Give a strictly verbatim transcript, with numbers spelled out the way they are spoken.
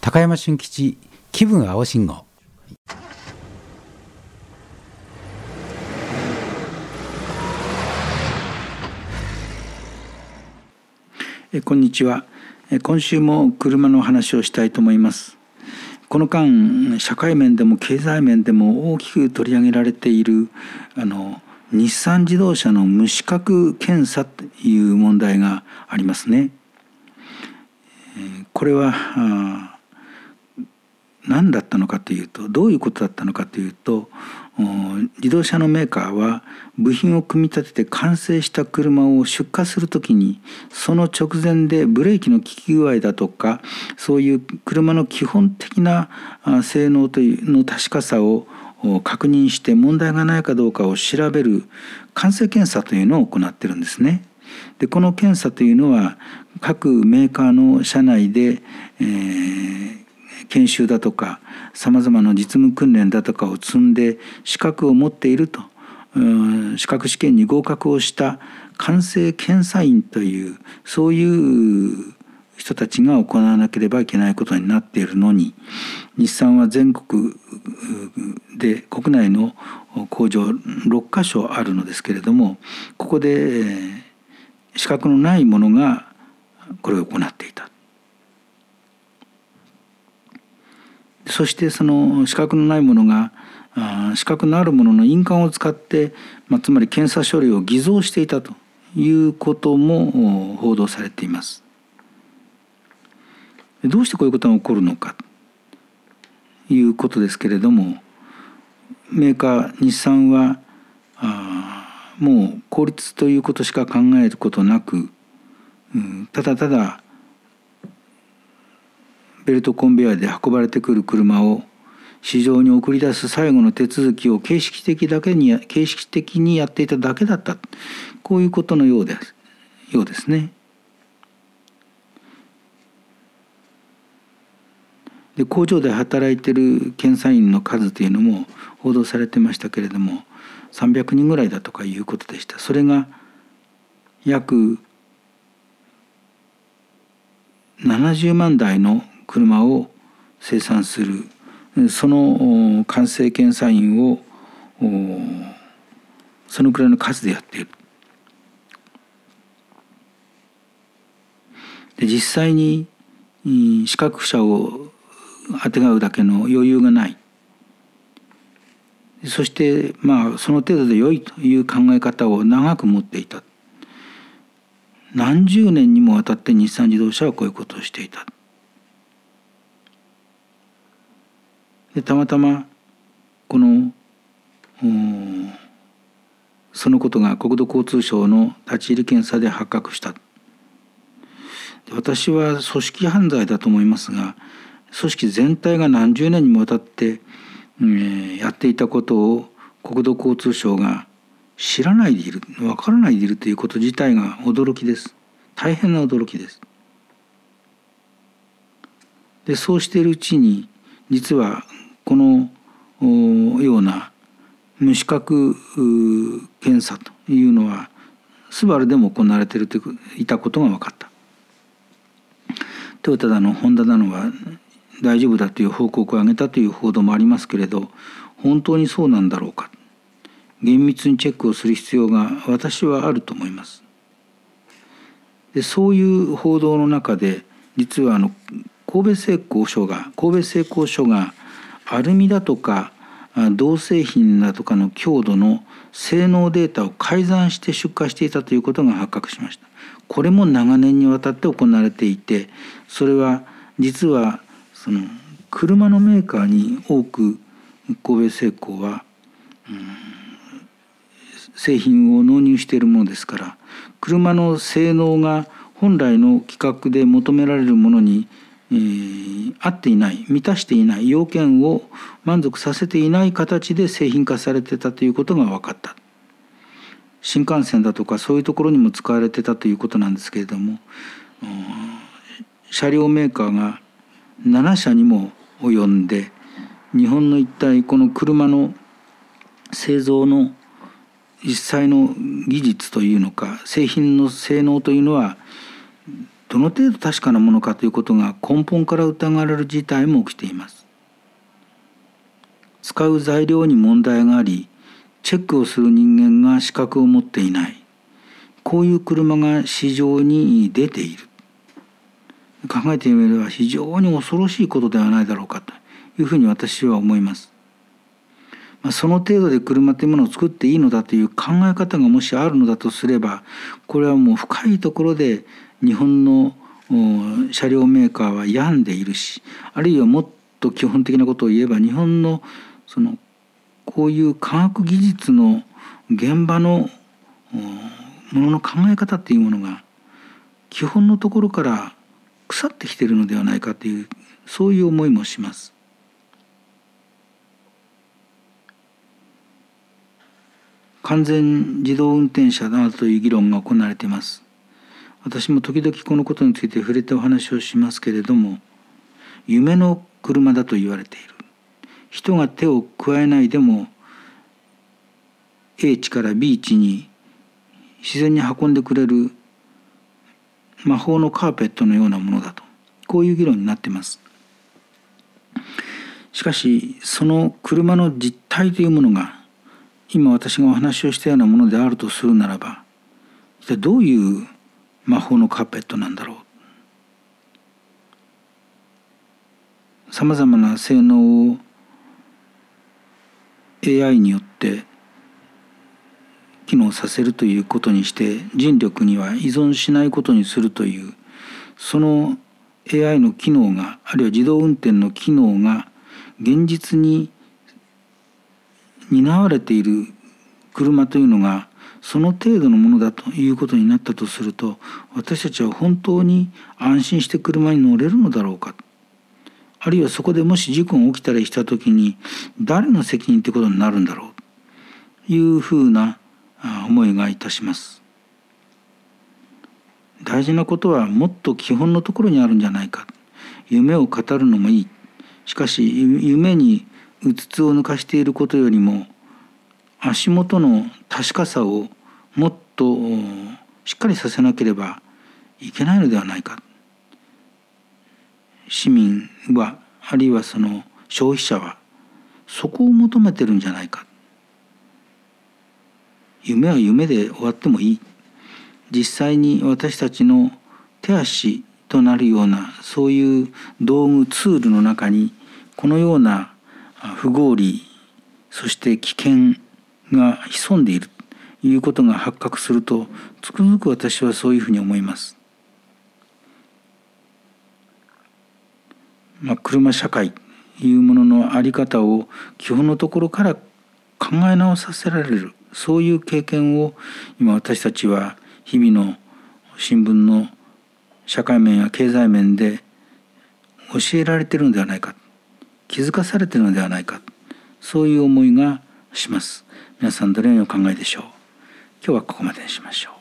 高山俊吉気分青信号。 えこんにちは。え今週も車の話をしたいと思います。この間社会面でも経済面でも大きく取り上げられているあの日産自動車の無資格検査という問題がありますね。えこれはあ何だったのかというと、どういうことだったのかというと、自動車のメーカーは部品を組み立てて完成した車を出荷するときに、その直前でブレーキの効き具合だとか、そういう車の基本的な性能というの確かさを確認して問題がないかどうかを調べる完成検査というのを行っているんですね。でこの検査というのは各メーカーの社内で、えー研修だとかさまざまな実務訓練だとかを積んで資格を持っていると、資格試験に合格をした完成検査員というそういう人たちが行わなければいけないことになっているのに、日産は全国で国内の工場ろっかしょあるのですけれども、ここで資格のない者がこれを行っていた。そしてその資格のないものが資格のあるものの印鑑を使って、まあ、つまり検査書類を偽造していたということも報道されています。どうしてこういうことが起こるのかということですけれども、メーカー日産はあもう効率ということしか考えることなく、うん、ただただベルトコンベヤーで運ばれてくる車を市場に送り出す最後の手続きを形式的だけに形式的にやっていただけだった、こういうことのようです、ようですね。で工場で働いている検査員の数というのも報道されてましたけれども、さんびゃくにんぐらいだとかいうことでした。それが約ななじゅうまんだいの車を生産する、その完成検査員をそのくらいの数でやっている。で実際に資格者をあてがうだけの余裕がない。そしてまあその程度で良いという考え方を長く持っていた。何十年にもわたって日産自動車はこういうことをしていた。でたまたまこのそのことが国土交通省の立ち入り検査で発覚した。で私は組織犯罪だと思いますが、組織全体が何十年にもわたって、えー、やっていたことを国土交通省が知らないでいる、分からないでいるということ自体が驚きです。大変な驚きです。でそうしているうちに、実はこのような無資格検査というのはスバルでも行われていたことが分かった。トヨタだのホンダだのは大丈夫だという報告を上げたという報道もありますけれど、本当にそうなんだろうか、厳密にチェックをする必要が私はあると思います。でそういう報道の中で、実はあの神戸製鋼所が神戸製鋼所がアルミだとか銅製品だとかの強度の性能データを改ざんして出荷していたということが発覚しました。これも長年にわたって行われていて、それは実はその車のメーカーに多く神戸製鋼は、うん、製品を納入しているものですから、車の性能が本来の規格で求められるものに、えー、合っていない、満たしていない要件を満足させていない形で製品化されてたということが分かった。新幹線だとかそういうところにも使われてたということなんですけれども、車両メーカーがななしゃにも及んで、日本の一体この車の製造の実際の技術というのか製品の性能というのはどの程度確かなものかということが根本から疑われる事態も起きています。使う材料に問題があり、チェックをする人間が資格を持っていない、こういう車が市場に出ている。考えてみれば非常に恐ろしいことではないだろうかというふうに私は思います。まあ、その程度で車というものを作っていいのだという考え方がもしあるのだとすれば、これはもう深いところで日本の車両メーカーは病んでいるし、あるいはもっと基本的なことを言えば、日本のそのこういう科学技術の現場のものの考え方っていうものが基本のところから腐ってきているのではないかという、そういう思いもします。完全自動運転車などという議論が行われています。私も時々このことについて触れてお話をしますけれども、夢の車だと言われている。人が手を加えないでも A 地から B 地に自然に運んでくれる魔法のカーペットのようなものだと、こういう議論になっています。しかしその車の実態というものが今私がお話をしたようなものであるとするならば、一体どういう魔法のカーペットなんだろう。さまざまな性能を エーアイ によって機能させるということにして、人力には依存しないことにするという、その エーアイ の機能が、あるいは自動運転の機能が現実に担われている車というのがその程度のものだということになったとすると、私たちは本当に安心して車に乗れるのだろうか。あるいはそこでもし事故が起きたりした時に誰の責任ということになるんだろうというふうな思いがいたします。大事なことはもっと基本のところにあるんじゃないか。夢を語るのもいい。しかし夢にうつつを抜かしていることよりも、足元の確かさをもっとしっかりさせなければいけないのではないか。市民は、あるいはその消費者はそこを求めてるんじゃないか。夢は夢で終わってもいい。実際に私たちの手足となるようなそういう道具ツールの中にこのような不合理、そして危険が潜んでいるということが発覚すると、つくづく私はそういうふうに思います。まあ、車社会というものの在り方を基本のところから考え直させられる、そういう経験を今私たちは日々の新聞の社会面や経済面で教えられているのではないか、気づかされているのではないか、そういう思いがします。皆さんどのようにお考えでしょう。今日はここまでにしましょう。